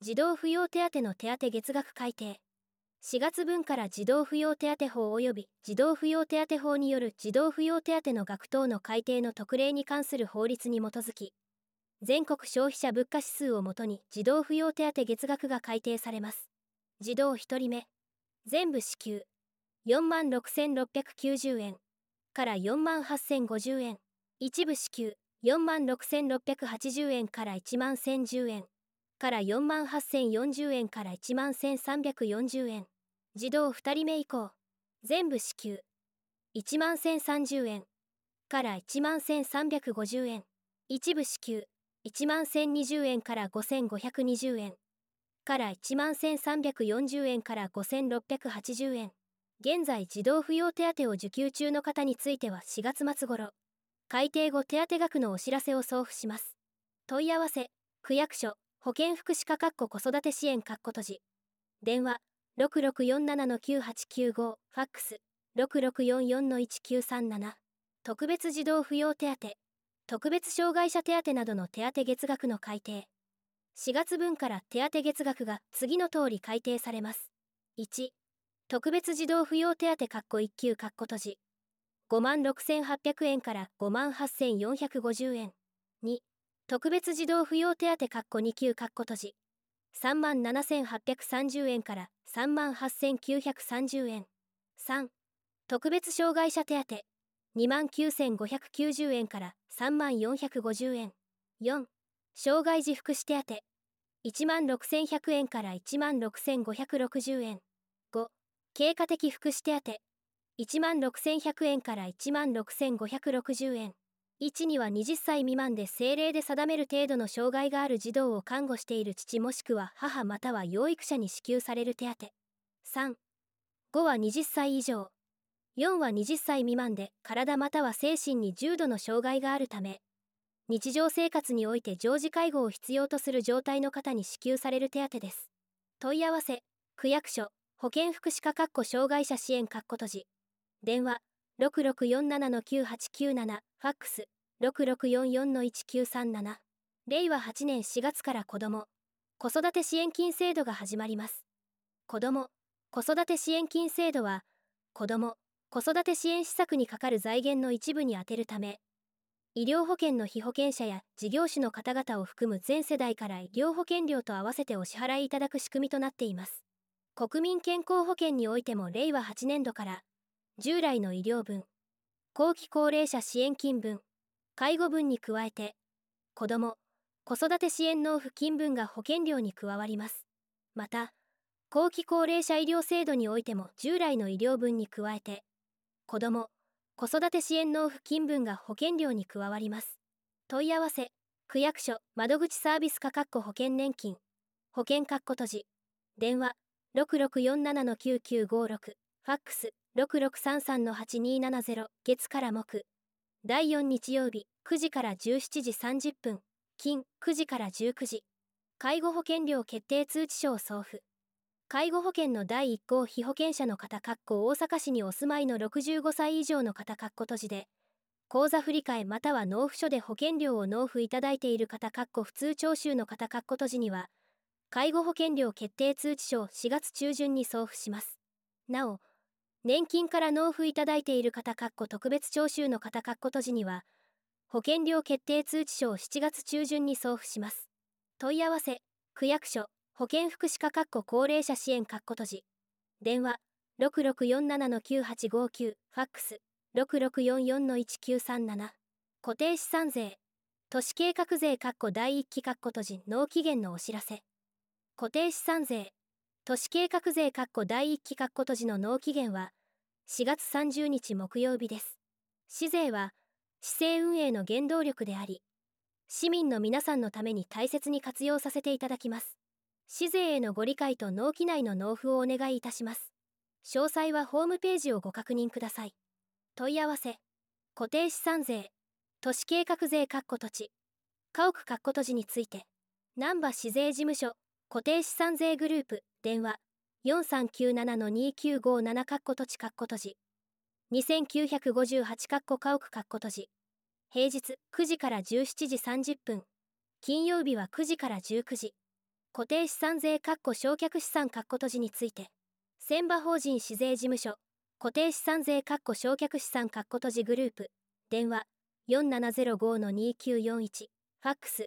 児童扶養手当の手当月額改定。4月分から児童扶養手当法及び児童扶養手当法による児童扶養手当の額等の改定の特例に関する法律に基づき、全国消費者物価指数をもとに児童扶養手当月額が改定されます。児童1人目、全部支給、46,690円から48,050円。一部支給、46,680円から11,010円。から48,040円から11,340円。児童2人目以降、全部支給、11,030円から11,350円。一部支給、11,020円から5,520円。から11,340円から5,680円。現在児童扶養手当を受給中の方については4月末頃、改定後手当額のお知らせを送付します。問い合わせ、区役所、保健福祉課子育て支援閉じ。電話、6647-9895、ファックス、6644-1937。特別児童扶養手当、特別障害者手当などの手当月額の改定。4月分から手当月額が次の通り改定されます。1、特別児童扶養手当1級閉じ。56,800円から58,450円。2、特別児童扶養手当2級閉じ。37,830円から38,930円。3、特別障害者手当29,590円から34,450円。4、障害児福祉手当16,100円から16,560円。5、経過的福祉手当16,100円から16,560円。1には20歳未満で政令で定める程度の障害がある児童を看護している父もしくは母または養育者に支給される手当。3、5は20歳以上。4は20歳未満で体または精神に重度の障害があるため、日常生活において常時介護を必要とする状態の方に支給される手当です。問い合わせ、区役所、保健福祉課障害者支援閉じ。電話、6647-9897、ファックス、6644-1937。令和8年4月から子育て支援金制度が始まります。子育て支援金制度は、子育て支援施策にかかる財源の一部に充てるため、医療保険の被保険者や事業主の方々を含む全世代から医療保険料と合わせてお支払いいただく仕組みとなっています。国民健康保険においても令和8年度から、従来の医療分、後期高齢者支援金分、介護分に加えて、子育て支援納付金分が保険料に加わります。また、後期高齢者医療制度においても従来の医療分に加えて、子育て支援納付金分が保険料に加わります。問い合わせ、区役所、窓口サービス課保険年金、保険閉じ。電話、6647-9956、ファックス、6633-8270、月から木。第4日曜日、9時から17時30分、金、9時から19時。介護保険料決定通知書を送付。介護保険の第1項被保険者の方大阪市にお住まいの65歳以上の方閉じで、口座振替または納付書で保険料を納付いただいている方普通徴収の方閉じには、介護保険料決定通知書を4月中旬に送付します。なお、年金から納付いただいている方特別徴収の方閉じには、保険料決定通知書を7月中旬に送付します。問い合わせ、区役所、保健福祉課高齢者支援閉じ。電話、6647-9859、ファックス、6644-1937。固定資産税、都市計画税第1期閉じ納期限のお知らせ。固定資産税、都市計画税第1期閉じの納期限は4月30日木曜日です。市税は市政運営の原動力であり、市民の皆さんのために大切に活用させていただきます。市税へのご理解と納期内の納付をお願いいたします。詳細はホームページをご確認ください。問い合わせ、固定資産税、都市計画税土地、家屋閉じについて、難波市税事務所、固定資産税グループ、電話、4397-2957土地閉じ。2958家屋閉じ。平日9時から17時30分。金曜日は9時から19時。 固定資産税償却資産閉じについて、船場法人市税事務所固定資産税償却資産閉じグループ電話4705-2941ファックス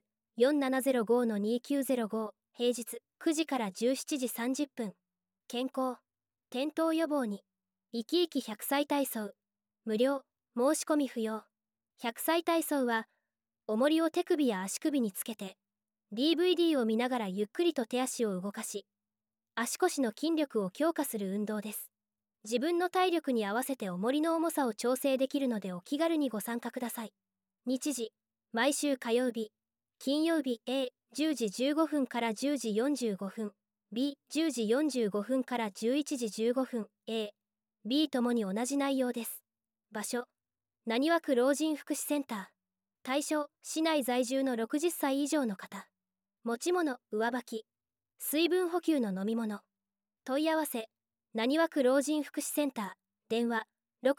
4705-2905平日9時から17時30分健康転倒予防に生き生き100歳体操無料申し込み不要100歳体操は重りを手首や足首につけて DVD を見ながらゆっくりと手足を動かし足腰の筋力を強化する運動です。自分の体力に合わせて重りの重さを調整できるのでお気軽にご参加ください。日時毎週火曜日金曜日 A10 時15分から10時45分 B10 時45分から11時15分 A、B ともに同じ内容です。場所浪速区老人福祉センター対象市内在住の60歳以上の方持ち物上履き水分補給の飲み物問い合わせ浪速区老人福祉センター電話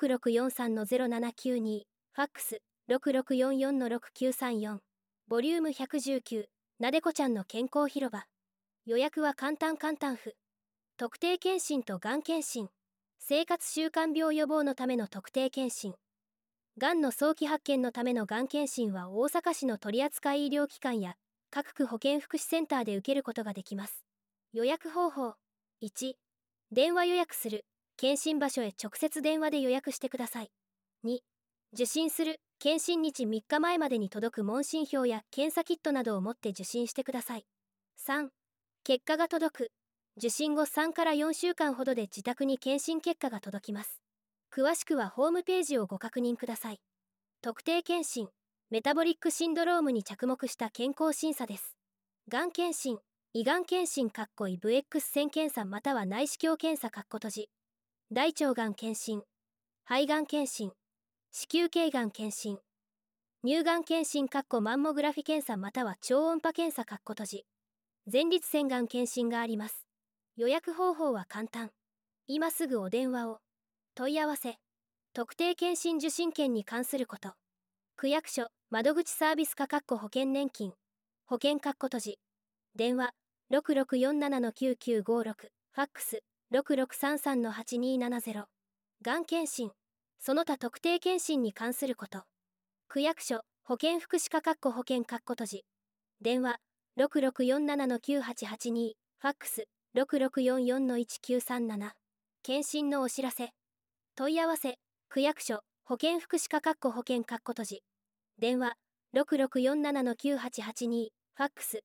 6643-0792ファックス6644-6934ボリューム119なでこちゃんの健康広場予約は簡単府特定健診とがん検診生活習慣病予防のための特定健診がんの早期発見のためのがん検診は大阪市の取扱医療機関や各区保健福祉センターで受けることができます。予約方法1電話予約する検診場所へ直接電話で予約してください。2受診する検診日3日前までに届く問診票や検査キットなどを持って受診してください。3結果が届く受診後3から4週間ほどで自宅に検診結果が届きます。詳しくはホームページをご確認ください。特定健診メタボリックシンドロームに着目した健康審査です。がん検診胃がん検診イブ X 線検査または内視鏡検査閉じ大腸がん検診肺がん検診子宮頸がん検診乳がん検診マンモグラフィ検査または超音波検査閉じ前立腺がん検診があります。予約方法は簡単。今すぐお電話を。問い合わせ特定健診受診券に関すること区役所窓口サービス課保険年金保険閉じ電話6647-9956ファックス6633-8270がん検診その他特定健診に関すること区役所保健福祉課保険閉じ電話6647-9882ファックス6644-1937検診のお知らせ問い合わせ区役所保健福祉課保険閉じ電話6647-9882ファックス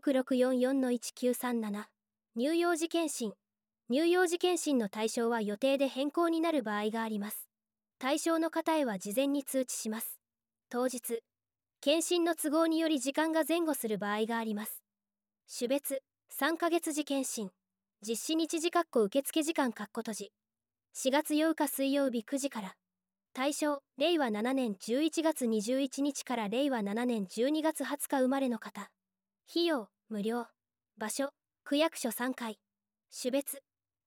6644-1937乳幼児検診乳幼児検診の対象は予定で変更になる場合があります。対象の方へは事前に通知します。当日検診の都合により時間が前後する場合があります。種別3ヶ月時検診実施日時受付時間閉じ4月8日水曜日9時から対象令和7年11月21日から令和7年12月20日生まれの方費用無料場所区役所3階種別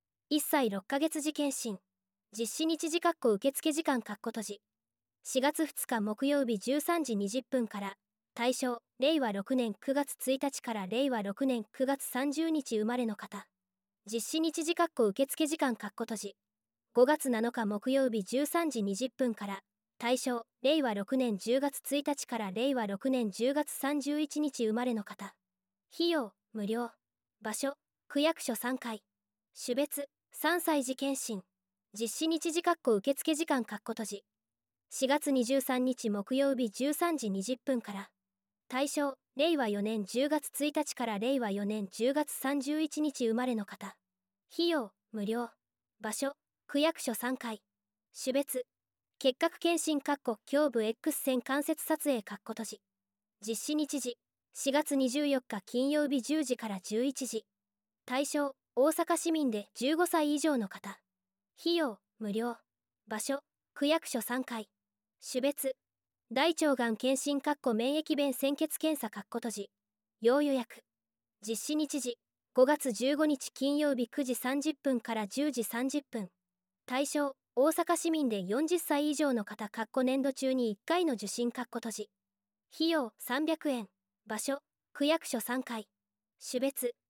1歳6ヶ月時検診実施日時受付時間閉じ4月2日木曜日13時20分から対象令和6年9月1日から令和6年9月30日生まれの方実施日時受付時間閉じ5月7日木曜日13時20分から対象令和6年10月1日から令和6年10月31日生まれの方費用無料場所区役所3階種別3歳児検診実施日時受付時間閉じ4月23日木曜日13時20分から対象令和4年10月1日から令和4年10月31日生まれの方費用無料場所区役所3階種別結核検診胸部 X 線関節撮影閉じ実施日時4月24日金曜日10時から11時対象大阪市民で15歳以上の方費用無料場所区役所3階種別大腸がん検診免疫弁潜血検査閉じ要予約実施日時5月15日金曜日9時30分から10時30分対象大阪市民で40歳以上の方年度中に1回の受診閉じ費用300円場所区役所3階種別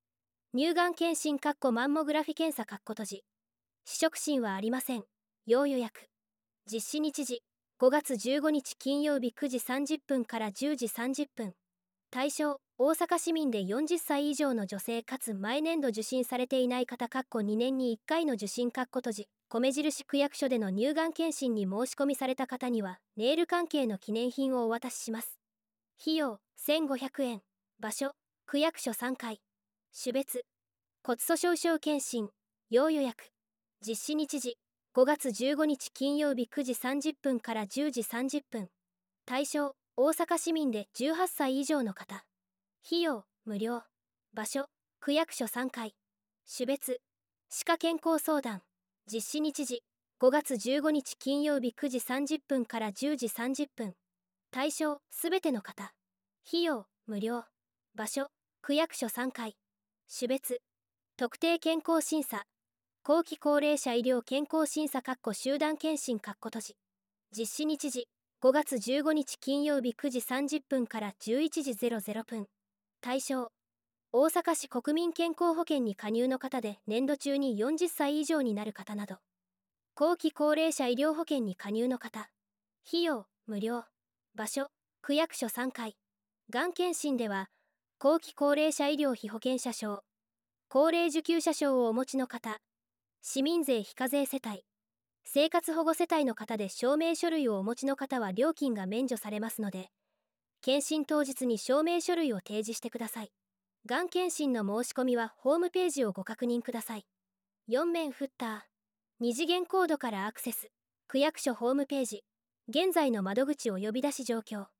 乳がん検診マンモグラフィ検査閉じ。試食診はありません。要予約。実施日時5月15日金曜日9時30分から10時30分。対象大阪市民で40歳以上の女性かつ毎年度受診されていない方2年に1回の受診閉じ。米印区役所での乳がん検診に申し込みされた方にはネイル関係の記念品をお渡しします。費用1500円。場所区役所3階。種別骨粗鬆症検診要予約。実施日時5月15日金曜日9時30分から10時30分。対象大阪市民で18歳以上の方。費用無料。場所区役所3階。種別歯科健康相談。実施日時5月15日金曜日9時30分から10時30分。対象すべての方。費用無料。場所区役所3階。種別特定健康審査後期高齢者医療健康審査集団検診閉じ。実施日時5月15日金曜日9時30分から11時00分。対象大阪市国民健康保険に加入の方で年度中に40歳以上になる方など。後期高齢者医療保険に加入の方。費用無料。場所区役所3階。がん検診では後期高齢者医療費保険者証高齢受給者証をお持ちの方、市民税非課税世帯、生活保護世帯の方で証明書類をお持ちの方は料金が免除されますので、検診当日に証明書類を提示してください。がん検診の申し込みはホームページをご確認ください。4面フッター、2次元コードからアクセス、区役所ホームページ、現在の窓口お呼び出し状況。